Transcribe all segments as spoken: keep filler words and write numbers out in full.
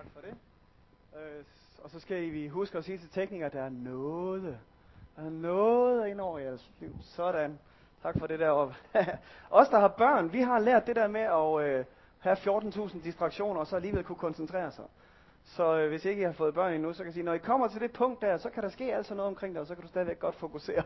Tak for det. Øh, og så skal vi huske at sige til teknikere, at der er noget. Der er noget ind over jeres liv. Sådan. Tak for det deroppe. Os, der har børn, vi har lært det der med at øh, have fjorten tusind distraktioner, og så alligevel kunne koncentrere sig. Så øh, hvis ikke I har fået børn endnu, så kan jeg sige, når I kommer til det punkt der, så kan der ske altså noget omkring dig, og så kan du stadigvæk godt fokusere.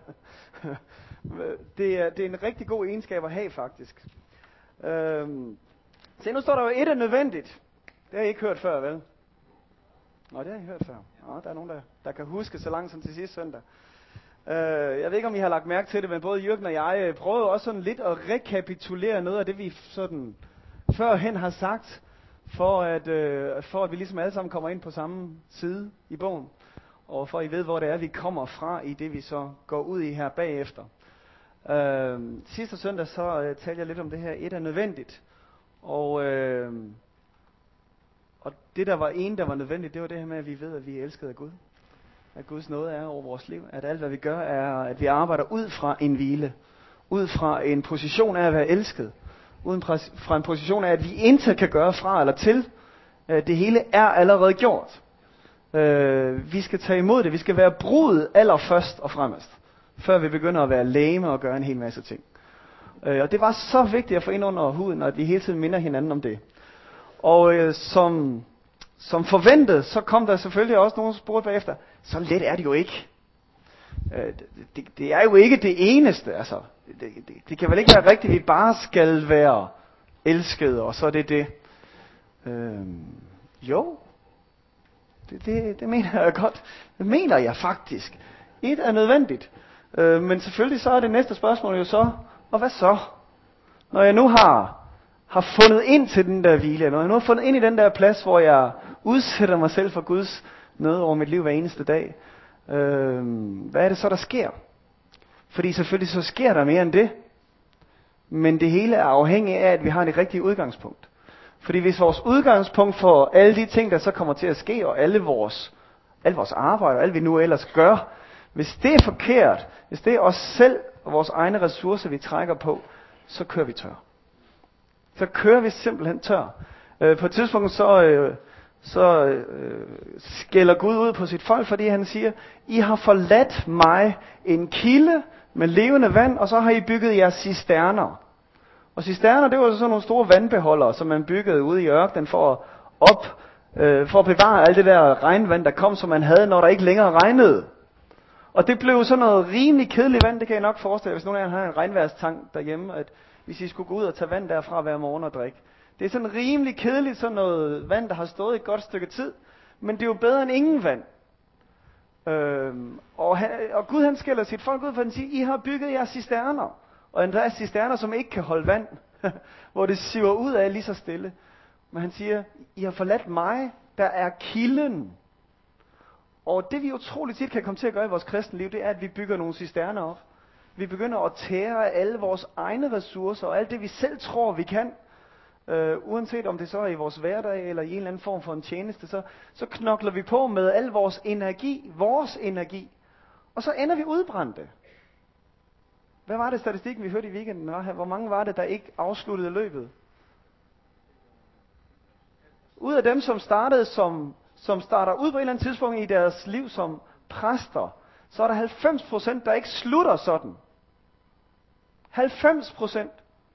det, er, det er en rigtig god egenskab at have, faktisk. Øhm, se, nu står der jo, et er nødvendigt. Det har I ikke hørt før, vel? Nå, det har I hørt før. Nå, der er nogen, der, der kan huske så langt som til sidste søndag. Øh, jeg ved ikke, om I har lagt mærke til det, men både Jürgen og jeg prøvede også sådan lidt at rekapitulere noget af det, vi sådan førhen har sagt, for at, øh, for at vi ligesom alle sammen kommer ind på samme side i bogen, og for at I ved, hvor det er, vi kommer fra i det, vi så går ud i her bagefter. Øh, sidste søndag så øh, talte jeg lidt om det her, et er nødvendigt, og, øh, og det der var en, der var nødvendigt, det var det her med, at vi ved, at vi er elsket af Gud. At Guds nåde er over vores liv, at alt hvad vi gør er, at vi arbejder ud fra en hvile, ud fra en position af at være elsket, uden fra en position af, at vi intet kan gøre fra eller til. Det hele er allerede gjort. Vi skal tage imod det, vi skal være brudet allerførst og fremmest, før vi begynder at være læme og gøre en hel masse ting. Og det var så vigtigt at få ind under huden, at vi hele tiden minder hinanden om det. Og som... Som forventet, så kom der selvfølgelig også nogen spurgte bagefter, så let er det jo ikke. Øh, det, det er jo ikke det eneste, altså. Det, det, det kan vel ikke være rigtigt, at vi bare skal være elskede, og så er det det. Øh, jo, det, det, det mener jeg godt. Det mener jeg faktisk. Et er nødvendigt. Øh, men selvfølgelig så er det næste spørgsmål jo så, og hvad så? Når jeg nu har... har fundet ind til den der hvile, når jeg nu har fundet ind i den der plads, hvor jeg udsætter mig selv for Guds nåde over mit liv hver eneste dag. Øh, hvad er det så, der sker? Fordi selvfølgelig så sker der mere end det. Men det hele er afhængigt af, at vi har det rigtige udgangspunkt. Fordi hvis vores udgangspunkt for alle de ting, der så kommer til at ske, og alle vores, alle vores arbejde, og alt vi nu ellers gør, hvis det er forkert, hvis det er os selv og vores egne ressourcer, vi trækker på, så kører vi tør. Så kører vi simpelthen tør. Øh, på et tidspunkt så, øh, så øh, skælder Gud ud på sit folk, fordi han siger, I har forladt mig en kilde med levende vand, og så har I bygget jeres cisterner. Og cisterner, det var sådan nogle store vandbeholdere, som man byggede ude i ørkenen for at, op, øh, for at bevare alt det der regnvand, der kom, som man havde, når der ikke længere regnede. Og det blev sådan noget rimelig kedeligt vand, det kan I nok forestille, hvis nogen af jer har en regnværstank derhjemme, at hvis I skulle gå ud og tage vand derfra hver morgen og drikke. Det er sådan rimelig kedeligt, sådan noget vand, der har stået et godt stykke tid. Men det er jo bedre end ingen vand. Øhm, og, han, og Gud han skælder sit folk ud, for han siger, I har bygget jeres cisterner. Og endda er cisterner, som ikke kan holde vand. Hvor det siver ud af lige så stille. Men han siger, I har forladt mig, der er kilden. Og det vi utroligt tit kan komme til at gøre i vores kristne liv, det er, at vi bygger nogle cisterner op. Vi begynder at tære alle vores egne ressourcer, og alt det vi selv tror vi kan. Øh, uanset om det så er i vores hverdag, eller i en eller anden form for en tjeneste, så, så knokler vi på med al vores energi, vores energi. Og så ender vi udbrændte. Hvad var det statistikken, vi hørte i weekenden? Hvor mange var det, der ikke afsluttede løbet? Ud af dem, som startede som, som starter ud på et eller andet tidspunkt i deres liv som præster, så er der halvfems procent, der ikke slutter sådan. halvfems procent.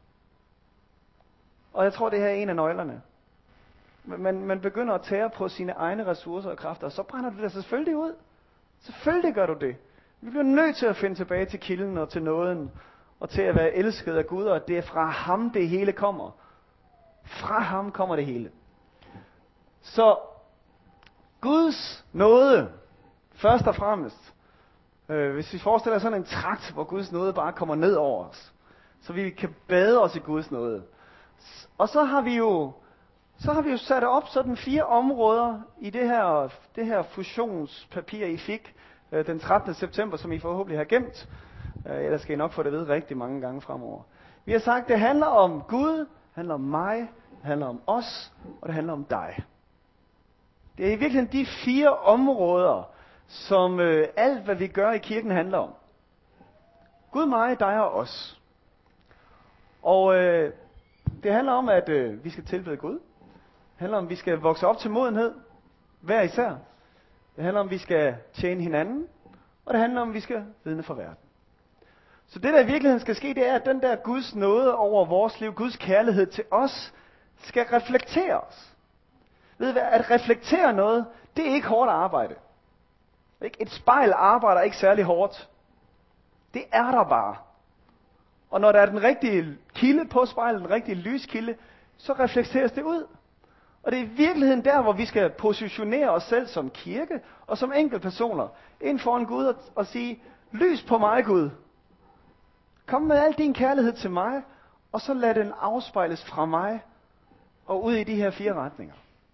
Og jeg tror, det her er en af nøglerne. Man, man begynder at tære på sine egne ressourcer og kræfter, og så brænder du det selvfølgelig ud. Selvfølgelig gør du det. Vi bliver nødt til at finde tilbage til kilden og til nåden, og til at være elsket af Gud, og det er fra ham, det hele kommer. Fra ham kommer det hele. Så Guds nåde, først og fremmest, øh, hvis vi forestiller os sådan en trakt, hvor Guds nåde bare kommer ned over os, så vi kan bade os i Guds nåde. Og så har vi jo, så har vi jo sat op sådan fire områder i det her, det her fusionspapir, I fik øh, den trettende september, som I forhåbentlig har gemt. Øh, ellers skal I nok få det at vide rigtig mange gange fremover. Vi har sagt, det handler om Gud, det handler om mig, det handler om os, og det handler om dig. Det er i virkeligheden de fire områder, som øh, alt hvad vi gør i kirken handler om. Gud, mig, dig og os. Og øh, det handler om, at øh, vi skal tilbede Gud. Det handler om, at vi skal vokse op til modenhed. hver især. Det handler om, at vi skal tjene hinanden, og det handler om, at vi skal vidne for verden. Så det, der i virkeligheden skal ske, det er, at den der Guds nåde over vores liv, Guds kærlighed til os, skal reflektere os. Ved I hvad? At reflektere noget, det er ikke hårdt arbejde. Et spejl arbejder ikke særlig hårdt. Det er der bare. Og når der er den rigtige kilde på spejlet, den rigtige lyskilde, så reflekteres det ud. Og det er i virkeligheden der, hvor vi skal positionere os selv som kirke og som enkeltpersoner ind foran Gud og, og sige, lys på mig, Gud. Kom med al din kærlighed til mig, og så lad den afspejles fra mig og ud i de her fire retninger.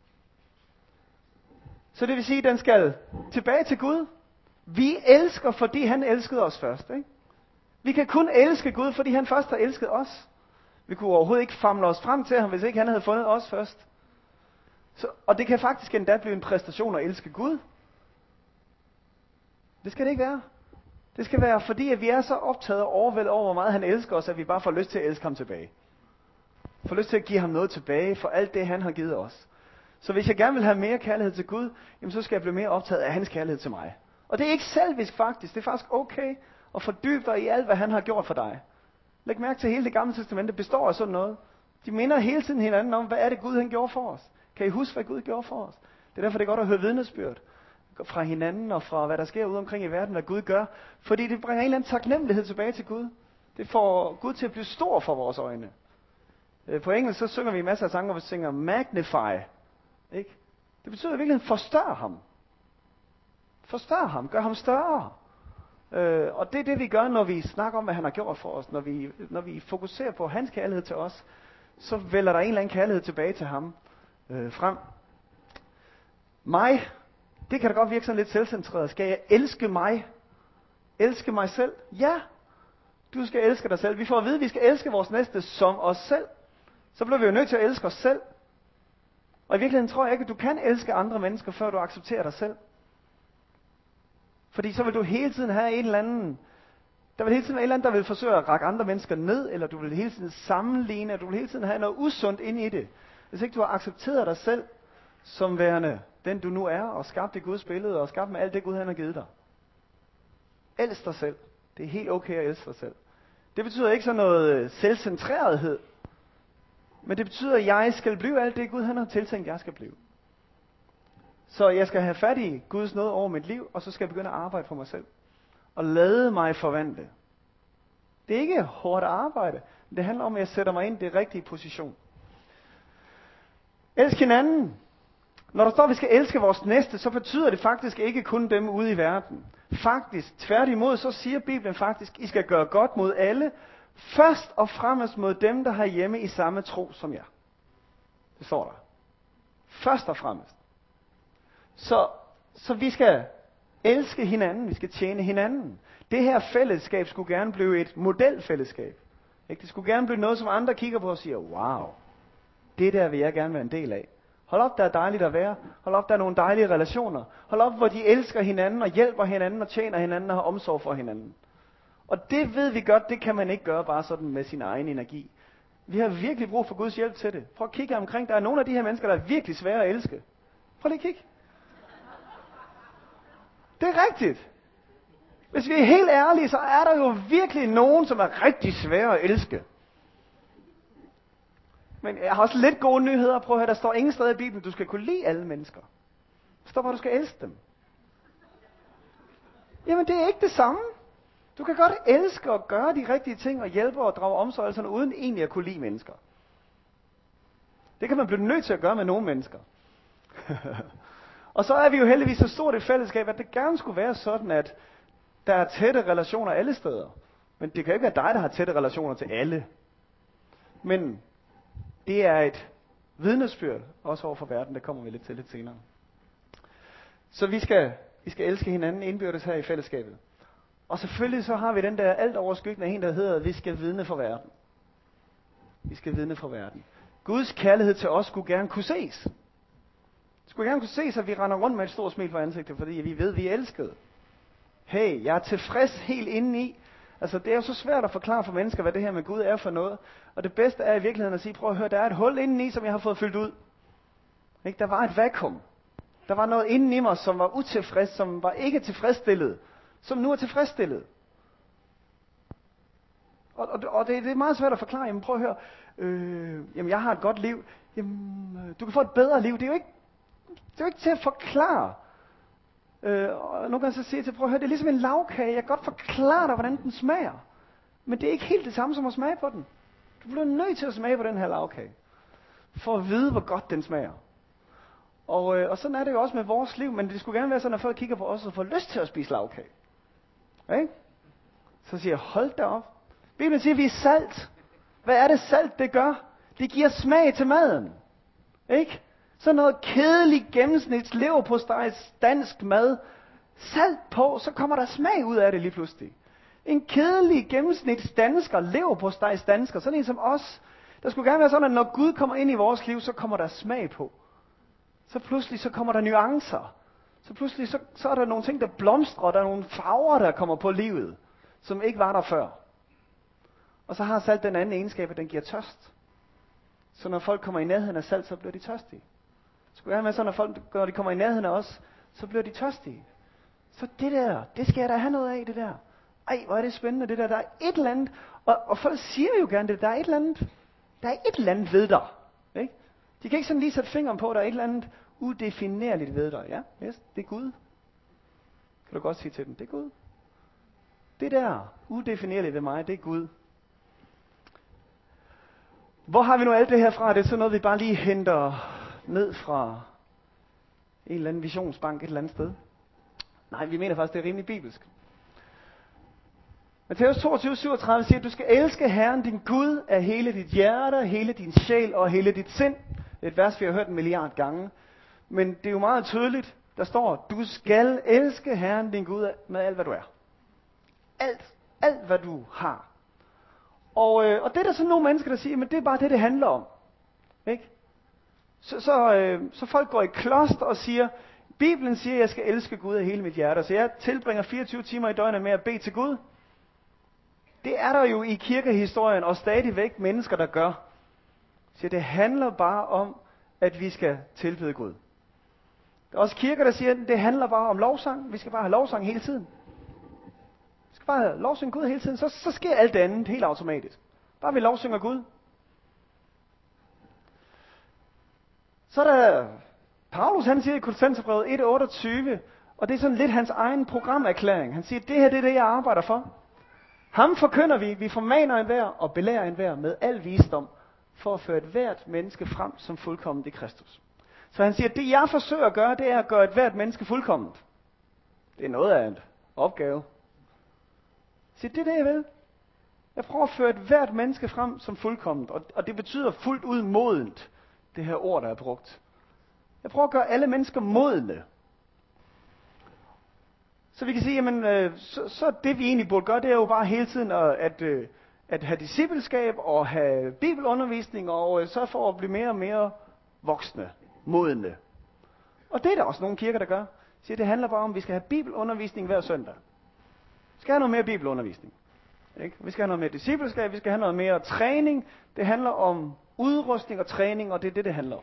Så det vil sige, at den skal tilbage til Gud. Vi elsker, fordi han elskede os først. Ikke? Vi kan kun elske Gud, fordi han først har elsket os. Vi kunne overhovedet ikke famle os frem til ham, hvis ikke han havde fundet os først. Så, og det kan faktisk endda blive en præstation at elske Gud. Det skal det ikke være. Det skal være, fordi at vi er så optaget og overvældet over, hvor meget han elsker os, at vi bare får lyst til at elske ham tilbage. Får lyst til at give ham noget tilbage for alt det, han har givet os. Så hvis jeg gerne vil have mere kærlighed til Gud, jamen så skal jeg blive mere optaget af hans kærlighed til mig. Og det er ikke selvisk faktisk. Det er faktisk okay at fordybe dig i alt, hvad han har gjort for dig. Læg mærke til, at hele det gamle testamente består af sådan noget. De minder hele tiden hinanden om, hvad er det Gud han gjorde for os. Kan I huske, hvad Gud gjorde for os? Det er derfor, det er godt at høre vidnesbyrd fra hinanden og fra, hvad der sker ude omkring i verden, hvad Gud gør. Fordi det bringer en eller anden taknemmelighed tilbage til Gud. Det får Gud til at blive stor for vores øjne. På engelsk så synger vi masser af sange, hvor vi synger magnify. Ikke? Det betyder i virkeligheden forstør ham. Forstør ham. Gør ham større. Øh, og det er det, vi gør, når vi snakker om, hvad han har gjort for os. Når vi, når vi fokuserer på hans kærlighed til os, så vælger der en eller anden kærlighed tilbage til ham øh, frem. Mig, det kan da godt virke sådan lidt selvcentreret. Skal jeg elske mig? Elske mig selv? Ja, du skal elske dig selv. Vi får at vide, at vi skal elske vores næste som os selv. Så bliver vi jo nødt til at elske os selv. Og i virkeligheden tror jeg ikke, at du kan elske andre mennesker, før du accepterer dig selv. Fordi så vil du hele tiden have en eller anden, der vil hele tiden være en eller anden, der vil forsøge at række andre mennesker ned, eller du vil hele tiden sammenligne, og du vil hele tiden have noget usundt inde i det. Hvis ikke du har accepteret dig selv som værende den du nu er, og skabt i Guds billede, og skabt med alt det Gud han har givet dig. Elsk dig selv. Det er helt okay at elske dig selv. Det betyder ikke sådan noget selvcentrerethed, men det betyder, at jeg skal blive alt det Gud han har tiltænkt, jeg skal blive. Så jeg skal have fat i Guds nåde over mit liv, og så skal jeg begynde at arbejde for mig selv. Og lade mig forvandle. Det er ikke hårdt arbejde. Det handler om, at jeg sætter mig ind i det rigtige position. Elsk hinanden. Når der står, at vi skal elske vores næste, så betyder det faktisk ikke kun dem ude i verden. Faktisk, tværtimod, så siger Bibelen faktisk, I skal gøre godt mod alle, først og fremmest mod dem, der har hjemme i samme tro som jer. Det står der. Først og fremmest. Så, så vi skal elske hinanden, vi skal tjene hinanden. Det her fællesskab skulle gerne blive et modelfællesskab. Ikke? Det skulle gerne blive noget, som andre kigger på og siger, wow, det der vil jeg gerne være en del af. Hold op, der er dejligt at være. Hold op, der er nogle dejlige relationer. Hold op, hvor de elsker hinanden og hjælper hinanden og tjener hinanden og har omsorg for hinanden. Og det ved vi godt, det kan man ikke gøre bare sådan med sin egen energi. Vi har virkelig brug for Guds hjælp til det. Prøv at kigge omkring. Der er nogle af de her mennesker, der er virkelig svære at elske. Prøv lige at kigge. Det er rigtigt. Hvis vi er helt ærlige, så er der jo virkelig nogen, som er rigtig svære at elske. Men jeg har også lidt gode nyheder. Prøv at høre, der står ingen steder i Bibelen, du skal kunne lide alle mennesker. Der står bare, du skal elske dem. Jamen, det er ikke det samme. Du kan godt elske og gøre de rigtige ting og hjælpe og drage omsorg, sådan, uden egentlig at kunne lide mennesker. Det kan man blive nødt til at gøre med nogle mennesker. Og så er vi jo heldigvis så stort et fællesskab, at det gerne skulle være sådan, at der er tætte relationer alle steder. Men det kan ikke være dig, der har tætte relationer til alle. Men det er et vidnesbyrd, også over for verden, det kommer vi lidt til lidt senere. Så vi skal, vi skal elske hinanden indbyrdes her i fællesskabet. Og selvfølgelig så har vi den der alt overskyggende en, der hedder, at vi skal vidne for verden. Vi skal vidne for verden. Guds kærlighed til os skulle gerne kunne ses. Det skulle gerne kunne ses, at vi render rundt med et stort smil på ansigtet, fordi vi ved, at vi er elskede. Hey, jeg er tilfreds helt indeni. Altså, det er jo så svært at forklare for mennesker, hvad det her med Gud er for noget. Og det bedste er i virkeligheden at sige, prøv at høre, der er et hul indeni, som jeg har fået fyldt ud. Ikke? Der var et vakuum. Der var noget inden i mig, som var utilfreds, som var ikke tilfredsstillet, som nu er tilfredsstillet. Og, og, og det, det er meget svært at forklare. Jamen prøv at høre, øh, jamen jeg har et godt liv. Jamen, du kan få et bedre liv. Det er jo ikke, det er jo ikke til at forklare. Øh, og nogle gange så siger jeg til, prøv at høre, det er ligesom en lavkage. Jeg kan godt forklare dig, hvordan den smager. Men det er ikke helt det samme som at smage på den. Du bliver nødt til at smage på den her lavkage, for at vide, hvor godt den smager. Og, øh, og sådan er det jo også med vores liv, men det skulle gerne være sådan, at folk kigger på os og får lyst til at spise lavkage. Okay? Så siger jeg, hold da op. Bibelen siger, at vi er salt. Hvad er det salt, det gør? Det giver smag til maden. Ikke? Så noget kedeligt gennemsnits leverpostejs dansk mad. Salt på, så kommer der smag ud af det lige pludselig. En kedelig gennemsnits dansker, leverpostejs dansker, sådan en som os. Der skulle gerne være sådan, at når Gud kommer ind i vores liv, så kommer der smag på. Så pludselig så kommer der nuancer. Så pludselig så, så er der nogle ting, der blomstrer, og der er nogle farver, der kommer på livet, som ikke var der før. Og så har salt den anden egenskab, at den giver tørst. Så når folk kommer i nærheden af salt, så bliver de tørstige. Det skulle gerne være sådan, at folk, når de kommer i nærheden af os, så bliver de tørstige. Så det der, det skal jeg da have noget af, det der. Ej, hvor er det spændende, det der. Der er et eller andet, og, og folk siger jo gerne det, der er et eller andet, der er et eller andet ved dig. Ikke? De kan ikke sådan lige sætte fingeren på, der er et eller andet udefinerligt ved dig. Ja, yes, det er Gud. Kan du godt sige til dem, det er Gud. Det der udefinerligt ved mig, det er Gud. Hvor har vi nu alt det her fra? Det er sådan noget, vi bare lige henter ned fra en eller anden visionsbank et eller andet sted. Nej, vi mener faktisk, det er rimelig bibelsk. Matthæus toogtyve syvogtredive siger, at du skal elske Herren din Gud af hele dit hjerte, hele din sjæl og hele dit sind. Det er et vers, vi har hørt en milliard gange. Men det er jo meget tydeligt. Der står, du skal elske Herren din Gud med alt, hvad du er. Alt, alt hvad du har. Og, øh, og det er der sådan nogle mennesker, der siger, men det er bare det, det handler om. Ikke? Så, så, øh, så folk går i kloster og siger, Bibelen siger, at jeg skal elske Gud af hele mit hjerte. Så jeg tilbringer fireogtyve timer i døgnet med at bede til Gud. Det er der jo i kirkehistorien og stadigvæk mennesker, der gør. Så det handler bare om, at vi skal tilbede Gud. Der er også kirker, der siger, at det handler bare om lovsang. Vi skal bare have lovsang hele tiden. Vi skal bare have lovsang Gud hele tiden. Så, så sker alt det andet helt automatisk. Bare vi lovsynger Gud. Så er der Paulus, han siger i Kolossenserbrevet et otteogtyve, og det er sådan lidt hans egen programerklæring. Han siger, det her det er det, jeg arbejder for. Ham forkynder vi, vi formaner enhver og belærer enhver med al visdom, for at føre et hvert menneske frem som fuldkomment i Kristus. Så han siger, det jeg forsøger at gøre, det er at gøre et hvert menneske fuldkomment. Det er noget af en opgave. Så det er det, jeg vil. Jeg prøver at føre et hvert menneske frem som fuldkomment, og, og det betyder fuldt ud modent, det her ord, der er brugt. Jeg prøver at gøre alle mennesker modne. Så vi kan sige, jamen, øh, så, så det vi egentlig burde gøre, det er jo bare hele tiden at, at, øh, at have discipleskab og have bibelundervisning og øh, så for at blive mere og mere voksne, modne. Og det er der også nogle kirker, der gør. Så det handler bare om, at vi skal have bibelundervisning hver søndag. Vi skal have noget mere bibelundervisning. Ikke? Vi skal have noget mere discipleskab, vi skal have noget mere træning. Det handler om udrustning og træning, og det er det, det handler om.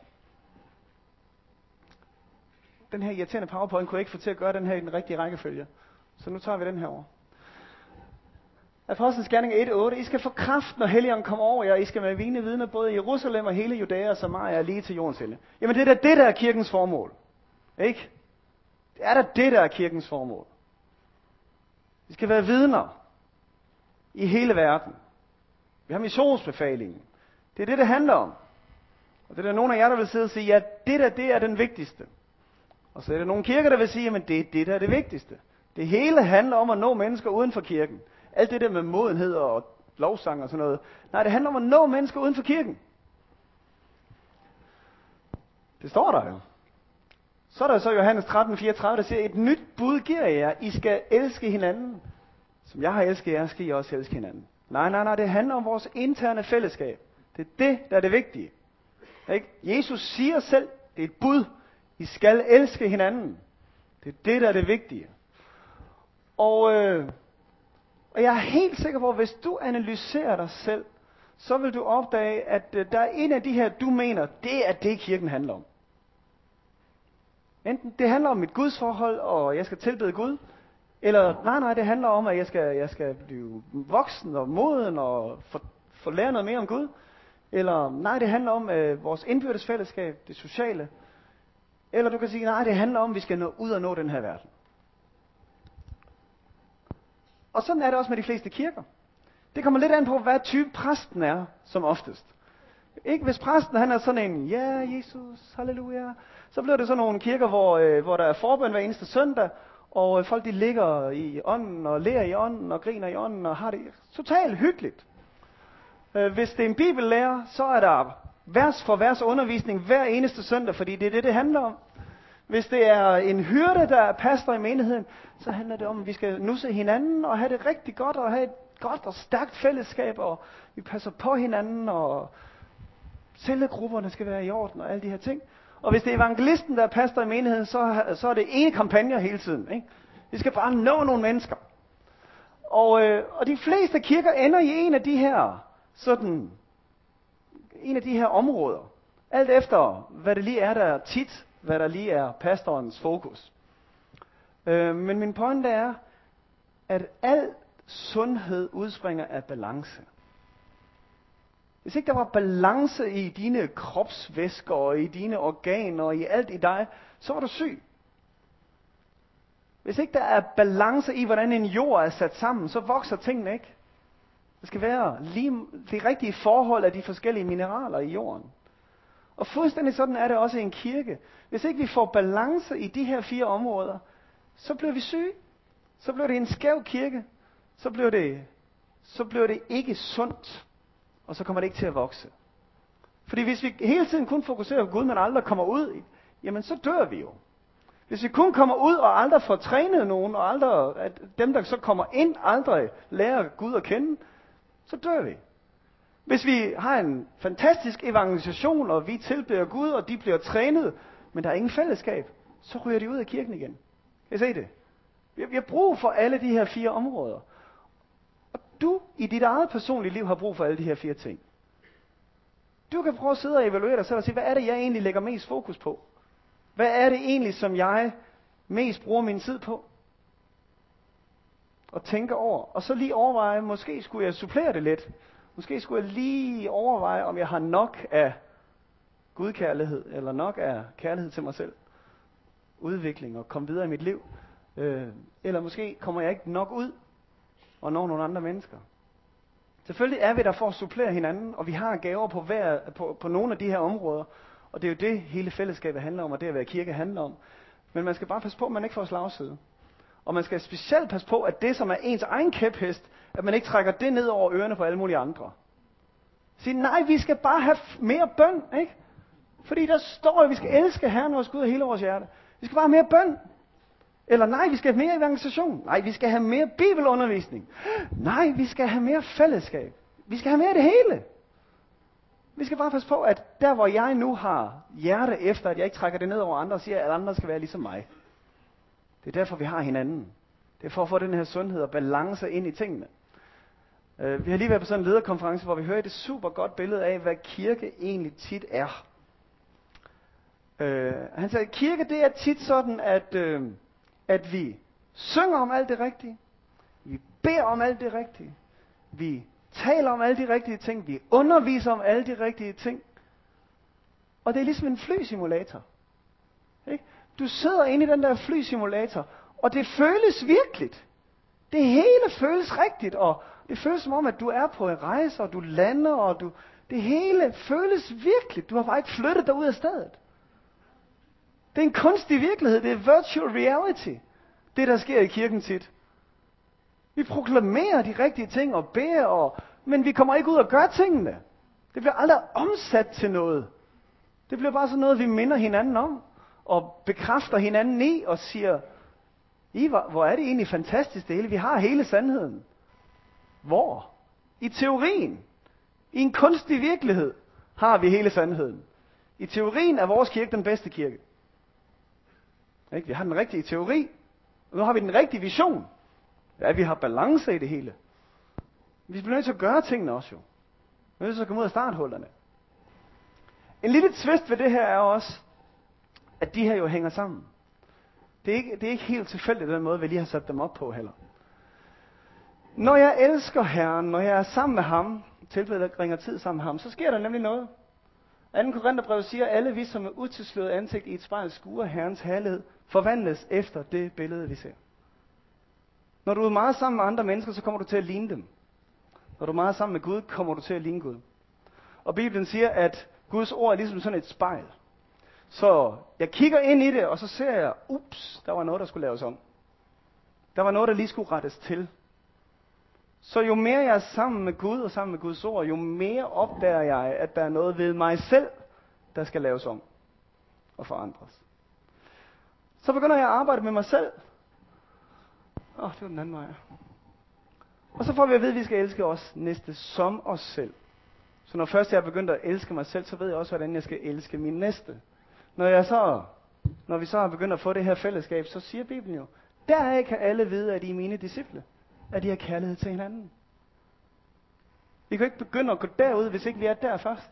Den her irriterende PowerPoint kunne jeg ikke få til at gøre den her i den rigtige rækkefølge. Så nu tager vi den her over. Apostlenes Gerninger et otte. I skal få kraft, når Helligånden kommer over jer. I skal med vine vidner både i Jerusalem og hele Judæa og Samaria lige til jordens ende. Jamen det er da det, der er kirkens formål. Ikke? Det er da det, der er kirkens formål. Vi skal være vidner i hele verden. Vi har missionsbefalingen. Det er det, det handler om. Og det er der nogle af jer, der vil sidde og sige, ja, det der, det er den vigtigste. Og så er der nogle kirker, der vil sige, at det er det, der er det vigtigste. Det hele handler om at nå mennesker uden for kirken. Alt det der med modenhed og lovsang og sådan noget. Nej, det handler om at nå mennesker uden for kirken. Det står der jo. Så er der så Johannes tretten fireogtredive, der siger, et nyt bud giver jer. I skal elske hinanden. Som jeg har elsket jer, skal I også elske hinanden. Nej, nej, nej, det handler om vores interne fællesskab. Det er det, der er det vigtige. Ikke? Jesus siger selv, det er et bud. I skal elske hinanden. Det er det, der er det vigtige. Og, øh, og jeg er helt sikker på, at hvis du analyserer dig selv, så vil du opdage, at øh, der er en af de her, du mener, det er det, kirken handler om. Enten det handler om mit gudsforhold, og jeg skal tilbede Gud, eller nej, nej, det handler om, at jeg skal, jeg skal blive voksen og moden og få, få lære noget mere om Gud. Eller nej, det handler om øh, vores indbyrdes fællesskab, det sociale. Eller du kan sige, nej, det handler om, at vi skal nå ud og nå den her verden. Og sådan er det også med de fleste kirker. Det kommer lidt an på, hvad type præsten er, som oftest. Ikke hvis præsten han er sådan en, ja, Jesus, halleluja. Så bliver det sådan nogle kirker, hvor, øh, hvor der er forbøn hver eneste søndag, og øh, folk de ligger i ånden, og lærer i ånden, og griner i ånden, og har det totalt hyggeligt. Øh, hvis det er en bibellærer, så er der vers for vers undervisning hver eneste søndag, fordi det er det, det handler om. Hvis det er en hyrde, der er pastor i menigheden, så handler det om, at vi skal nusse hinanden, og have det rigtig godt, og have et godt og stærkt fællesskab, og vi passer på hinanden, og cellegrupperne skal være i orden, og alle de her ting. Og hvis det er evangelisten, der er pastor i menigheden, så, så er det ene kampagner hele tiden. Ikke? Vi skal bare nå nogle mennesker. Og, øh, og de fleste kirker ender i en af de her, sådan, en af de her områder. Alt efter, hvad det lige er, der er tit, hvad der lige er pastorens fokus. Øh, men min pointe er, at al sundhed udspringer af balance. Hvis ikke der var balance i dine kropsvæsker, og i dine organer, og i alt i dig, så var du syg. Hvis ikke der er balance i, hvordan en jord er sat sammen, så vokser tingene ikke. Det skal være lige det rigtige forhold af de forskellige mineraler i jorden. Og fuldstændig sådan er det også i en kirke. Hvis ikke vi får balance i de her fire områder, så bliver vi syge. Så bliver det en skæv kirke. Så bliver det, så bliver det ikke sundt. Og så kommer det ikke til at vokse. Fordi hvis vi hele tiden kun fokuserer på Gud, men aldrig kommer ud, jamen så dør vi jo. Hvis vi kun kommer ud og aldrig får trænet nogen, og aldrig, at dem der så kommer ind, aldrig lærer Gud at kende, så dør vi. Hvis vi har en fantastisk evangelisation, og vi tilbeder Gud, og de bliver trænet, men der er ingen fællesskab, så ryger de ud af kirken igen. Kan I se det? Vi har brug for alle de her fire områder. Og du i dit eget personlige liv har brug for alle de her fire ting. Du kan prøve at sidde og evaluere dig selv og sige, hvad er det, jeg egentlig lægger mest fokus på? Hvad er det egentlig, som jeg mest bruger min tid på? Og tænke over. Og så lige overveje, måske skulle jeg supplere det lidt. Måske skulle jeg lige overveje, om jeg har nok af gudkærlighed, eller nok af kærlighed til mig selv. Udvikling og komme videre i mit liv. Øh, eller måske kommer jeg ikke nok ud og når nogle andre mennesker. Selvfølgelig er vi der for at supplere hinanden, og vi har gaver på, hver, på, på nogle af de her områder. Og det er jo det, hele fællesskabet handler om, og det at være kirke handler om. Men man skal bare passe på, at man ikke får slagside. Og man skal specielt passe på, at det, som er ens egen kæphest, at man ikke trækker det ned over ørerne på alle mulige andre. Sige, nej, vi skal bare have mere bøn, ikke? Fordi der står, at vi skal elske Herren vores Gud af hele vores hjerte. Vi skal bare have mere bøn. Eller nej, vi skal have mere evangelisation. Nej, vi skal have mere bibelundervisning. Nej, vi skal have mere fællesskab. Vi skal have mere af det hele. Vi skal bare passe på, at der hvor jeg nu har hjerte efter, at jeg ikke trækker det ned over andre og siger, at andre skal være ligesom mig. Det er derfor, vi har hinanden. Det er for at få den her sundhed og balance ind i tingene. Uh, vi har lige været på sådan en lederkonference, hvor vi hørte et super godt billede af, hvad kirke egentlig tit er. Uh, han sagde, at kirke det er tit sådan, at, uh, at vi synger om alt det rigtige. Vi beder om alt det rigtige. Vi taler om alle de rigtige ting. Vi underviser om alle de rigtige ting. Og det er ligesom en flysimulator. Ikke? Du sidder inde i den der flysimulator, og det føles virkeligt. Det hele føles rigtigt, og det føles som om, at du er på en rejse, og du lander, og du... det hele føles virkeligt. Du har bare ikke flyttet dig ud af stedet. Det er en kunstig virkelighed. Det er virtual reality. Det, der sker i kirken tit. Vi proklamerer de rigtige ting og beder, og... men vi kommer ikke ud og gør tingene. Det bliver aldrig omsat til noget. Det bliver bare sådan noget, vi minder hinanden om, og bekræfter hinanden i, og siger, I, hvor er det egentlig fantastisk det hele. Vi har hele sandheden. Hvor? I teorien. I en kunstig virkelighed har vi hele sandheden. I teorien er vores kirke den bedste kirke. Ikke? Vi har den rigtige teori, og nu har vi den rigtige vision. Ja, vi har balance i det hele. Vi bliver nødt til at gøre tingene også jo. Vi bliver nødt til at komme ud af starthullerne. En lille twist ved det her er også, at de her jo hænger sammen. Det er ikke, det er ikke helt tilfældigt den måde, vi lige har sat dem op på heller. Når jeg elsker Herren, når jeg er sammen med ham, tilbringer tid sammen med ham, så sker der nemlig noget. anden Korintherbrev siger, at alle vi, som er utilsløret ansigt i et spejl, skuer Herrens herlighed, forvandles efter det billede, vi ser. Når du er meget sammen med andre mennesker, så kommer du til at ligne dem. Når du er meget sammen med Gud, kommer du til at ligne Gud. Og Bibelen siger, at Guds ord er ligesom sådan et spejl. Så jeg kigger ind i det, og så ser jeg, ups, der var noget, der skulle laves om. Der var noget, der lige skulle rettes til. Så jo mere jeg er sammen med Gud og sammen med Guds ord, jo mere opdager jeg, at der er noget ved mig selv, der skal laves om og forandres. Så begynder jeg at arbejde med mig selv. Åh, oh, det var den anden vej. Og så får vi at vide, at vi skal elske os næste som os selv. Så når først jeg er begyndt at elske mig selv, så ved jeg også, hvordan jeg skal elske min næste. Når, jeg så, når vi så har begyndt at få det her fællesskab, så siger Bibelen jo, deraf kan alle vide, at I er mine disciple. At de har kærlighed til hinanden. Vi kan ikke begynde at gå derud, hvis ikke vi er der først.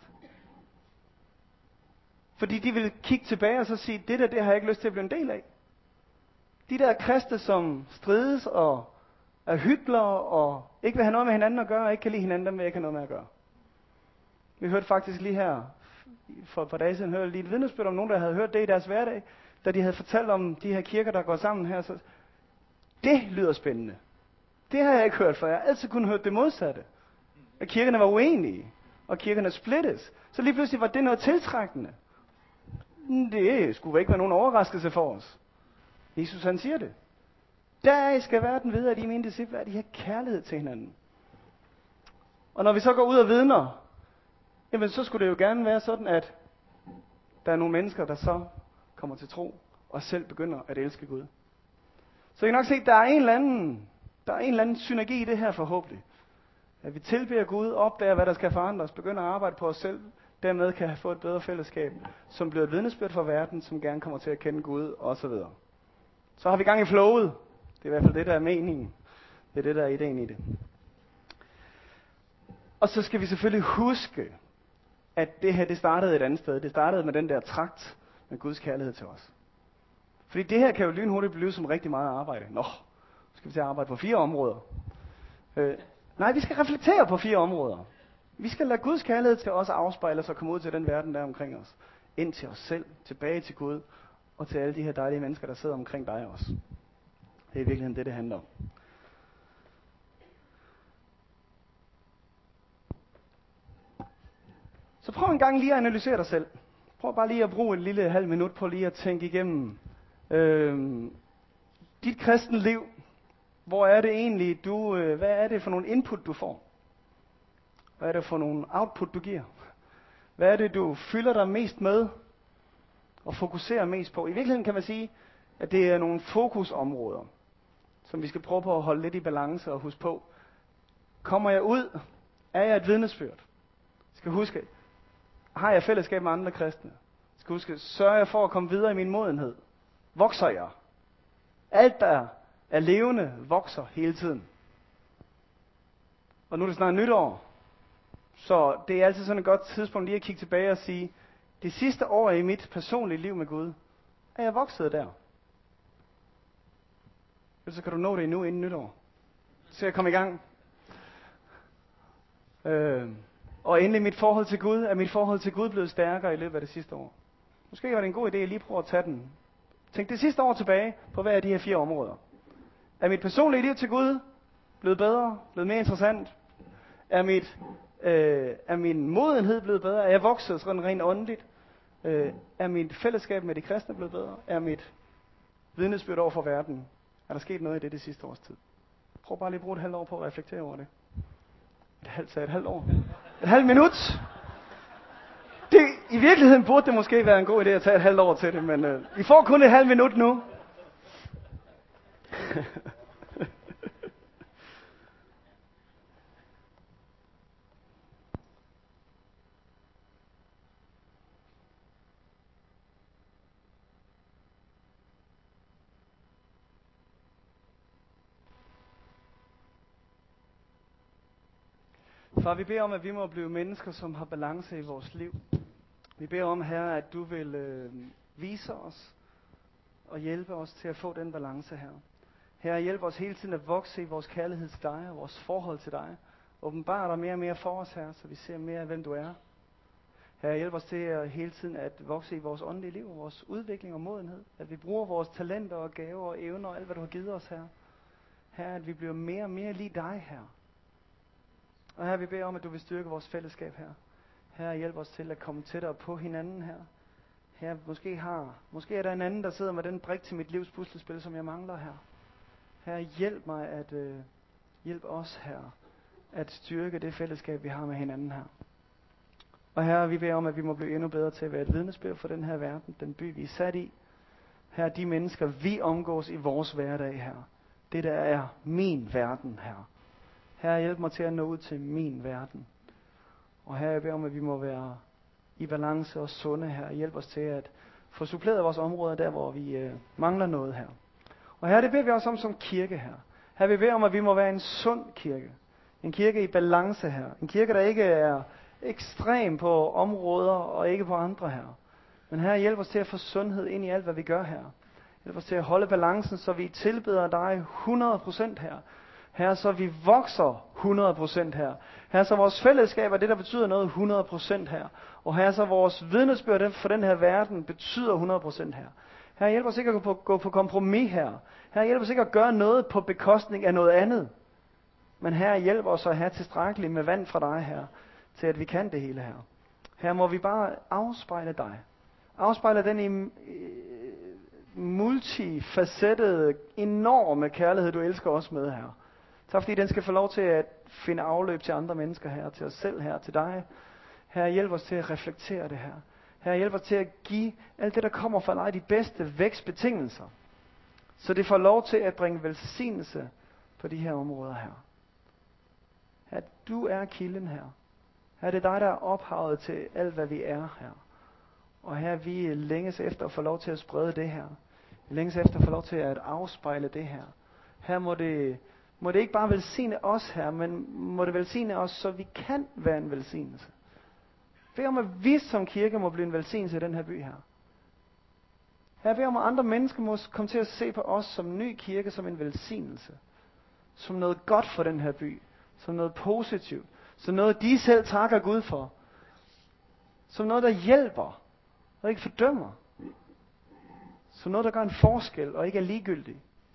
Fordi de vil kigge tilbage og så sige, det der, det har jeg ikke lyst til at blive en del af. De der kristne, som strides og er hyklere og ikke vil have noget med hinanden at gøre, og ikke kan lide hinanden, dem vil jeg ikke have noget med at gøre. Vi hørte faktisk lige her, for et par dage siden, hørte lige et vidnesbyrd om nogen, der havde hørt det i deres hverdag, da de havde fortalt om de her kirker, der går sammen her. Så det lyder spændende. Det har jeg ikke hørt, for jeg har altid kun hørt det modsatte. At kirkerne var uenige, og kirkerne splittes. Så lige pludselig var det noget tiltrækkende. Det skulle ikke være nogen overraskelse for os. Jesus han siger det. Der skal verden vide, at I er mine disciple, at I har kærlighed til hinanden. Og når vi så går ud og vidner, jamen så skulle det jo gerne være sådan, at der er nogle mennesker, der så kommer til tro, og selv begynder at elske Gud. Så I kan nok se, at der er en eller anden, der er en eller anden synergi i det her forhåbentlig. At vi tilbeder Gud, opdager, hvad der skal forandres, begynder at arbejde på os selv, dermed kan få et bedre fællesskab, som bliver et vidnesbyrd for verden, som gerne kommer til at kende Gud, osv. Så har vi gang i flowet. Det er i hvert fald det, der er meningen. Det er det, der er ideen i det. Og så skal vi selvfølgelig huske, at det her, det startede et andet sted. Det startede med den der tragt med Guds kærlighed til os. Fordi det her kan jo lynhurtigt blive som rigtig meget arbejde. Nå, skal vi til at arbejde på fire områder. Øh, nej, vi skal reflektere på fire områder. Vi skal lade Guds kærlighed til os afspejle sig og komme ud til den verden, der er omkring os. Ind til os selv, tilbage til Gud, og til alle de her dejlige mennesker, der sidder omkring dig også. Det er i virkeligheden det, det handler om. Så prøv en gang lige at analysere dig selv. Prøv bare lige at bruge et lille halv minut på lige at tænke igennem øh, dit kristne liv. Hvor er det egentlig, du, øh, hvad er det for nogle input, du får? Hvad er det for nogle output, du giver? Hvad er det, du fylder dig mest med og fokuserer mest på? I virkeligheden kan man sige, at det er nogle fokusområder, som vi skal prøve på at holde lidt i balance og huske på. Kommer jeg ud? Er jeg et vidnesbyrd? Jeg skal huske, har jeg fællesskab med andre kristne? Jeg skal huske, sørger jeg for at komme videre i min modenhed? Vokser jeg? Alt der er levende, vokser hele tiden. Og nu er det snart nytår. Så det er altid sådan et godt tidspunkt lige at kigge tilbage og sige, det sidste år i mit personlige liv med Gud, er jeg vokset der. Så kan du nå det endnu inden nytår. Så jeg kommer i gang. Øh, og endelig mit forhold til Gud, er mit forhold til Gud blevet stærkere i løbet af det sidste år. Måske var det en god idé at lige prøve at tage den. Tænk det sidste år tilbage på hver af de her fire områder. Er mit personlige liv til Gud blevet bedre, blevet mere interessant? Er, mit, øh, er min modenhed blevet bedre? Er jeg vokset sådan rent åndeligt? Øh, er mit fællesskab med de kristne blevet bedre? Er mit vidnesbyrd over for verden? Er der sket noget i det det sidste års tid? Prøv bare lige at bruge et halvt år på at reflektere over det. Et halvt, et halvt år. Et halvt minut. Det, I virkeligheden burde det måske være en god idé at tage et halvt år til det, men øh, I får kun et halvt minut nu. Far, vi beder om, at vi må blive mennesker, som har balance i vores liv. Vi beder om, Herre, at du vil øh, vise os og hjælpe os til at få den balance her. Herre, hjælp os hele tiden at vokse i vores kærlighed til dig og vores forhold til dig. Åbenbar dig mere og mere for os, Herre, så vi ser mere af, hvem du er. Herre, hjælp os til at hele tiden at vokse i vores åndelige liv, vores udvikling og modenhed. At vi bruger vores talenter og gaver og evner og alt, hvad du har givet os, Herre. Herre, at vi bliver mere og mere lige dig, Herre. Og Herre, vi beder om, at du vil styrke vores fællesskab her. Herre, hjælp os til at komme tættere på hinanden her. Herre, måske, har, måske er der en anden, der sidder med den brik til mit livs puslespil, som jeg mangler her. Herre, hjælp mig at øh, hjælp os her at styrke det fællesskab, vi har med hinanden her. Og Herre, vi beder om, at vi må blive endnu bedre til at være et vidnesbyrd for den her verden, den by, vi er sat i. Herre, de mennesker, vi omgås i vores hverdag her. Det der er min verden her. Herre, hjælp mig til at nå ud til min verden. Og Herre, jeg beder om, at vi må være i balance og sunde her. Hjælp os til at få suppleret vores områder der, hvor vi øh, mangler noget her. Og Herre, det beder vi også om som kirke her. Herre, vi beder om, at vi må være en sund kirke. En kirke i balance her. En kirke, der ikke er ekstrem på områder og ikke på andre her. Men Herre, hjælp os til at få sundhed ind i alt, hvad vi gør her. Hjælp os til at holde balancen, så vi tilbeder dig hundrede procent her. Herre, så vi vokser hundrede procent her. Herre, så vores fællesskab er det, der betyder noget hundrede procent her. Og Herre, så vores vidnesbyrd for den her verden betyder hundrede procent her. Herre, hjælp os ikke at gå på, gå på kompromis her. Herre, hjælp os ikke at gøre noget på bekostning af noget andet. Men Herre, hjælp os at have tilstrækkeligt med vand fra dig her, til at vi kan det hele her. Her må vi bare afspejle dig. Afspejle den i multifacettede, enorme kærlighed, du elsker os med her. Tak fordi den skal få lov til at finde afløb til andre mennesker her, til os selv her, til dig. Herre, hjælp os til at reflektere det her. Herre, hjælp os til at give alt det, der kommer fra dig, de bedste vækstbetingelser. Så det får lov til at bringe velsignelse på de her områder her. Herre, du er kilden her. Herre, det er dig, der er ophavet til alt, hvad vi er her. Og her vi længes efter at få lov til at sprede det her. Vi længes efter at få lov til at afspejle det her. Her må det, må det ikke bare velsigne os her, men må det velsigne os, så vi kan være en velsignelse. Bed om, at vi som kirke må blive en velsignelse i den her by her. Her beder om, at andre mennesker må komme til at se på os som ny kirke, som en velsignelse. Som noget godt for den her by. Som noget positivt. Som noget, de selv takker Gud for. Som noget, der hjælper og ikke fordømmer. Som noget, der gør en forskel og ikke er ligegyldig.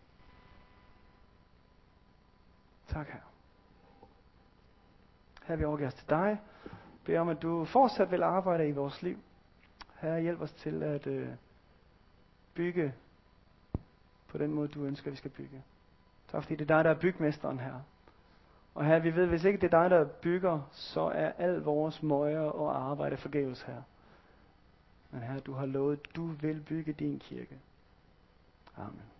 Tak, Herre. Her vi overgiver os til dig. Bed om, at du fortsat vil arbejde i vores liv. Herre, hjælp os til at øh, bygge på den måde, du ønsker, vi skal bygge. Tak, fordi det er dig, der er bygmesteren her. Og her, vi ved, hvis ikke det er dig, der bygger, så er al vores møjer og arbejde forgæves her. Men her, du har lovet, du vil bygge din kirke. Amen.